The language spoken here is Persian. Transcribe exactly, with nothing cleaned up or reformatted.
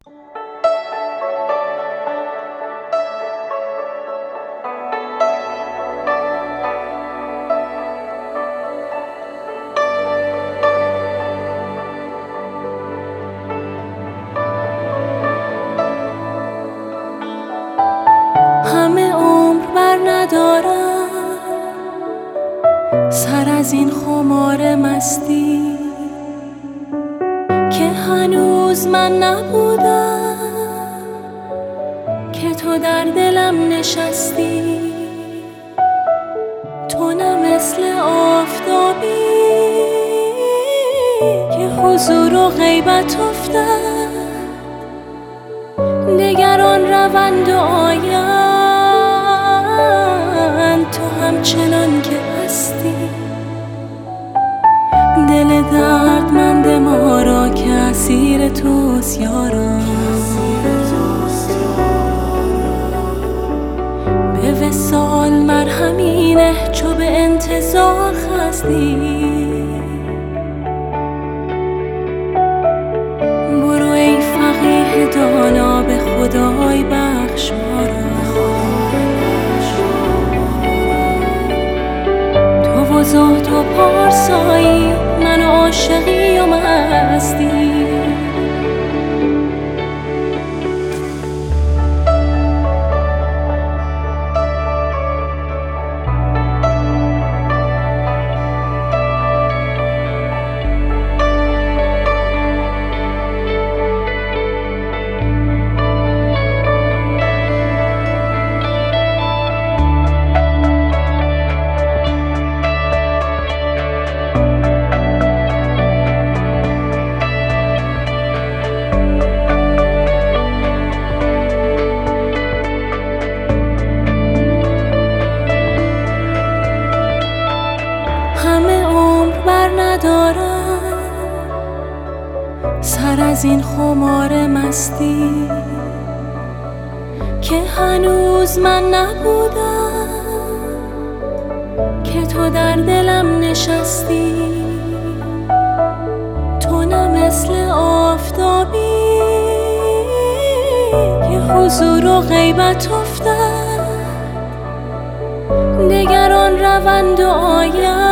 همه عمر بر ندارم سر از این خمار مستی که هنوز من نبودم که تو در دلم نشستی. تو نه مثل آفتابی که حضور و غیبت افتد، دگران روند و آیند، تو همچنان که هستی. دل دردمند ما را که اسیر توست یارا، به وصال مرهمی نه چو به انتظار خستی. برو ای فقیه دانا به خدای بخش ما را، تو و زهد و پارسایی، من و عاشقی و مستی. ندارم سر از این خمار مستی که هنوز من نبودم که تو در دلم نشستی. تو نه مثل آفتابی که حضور و غیبت افتد، دگران روند و آیند،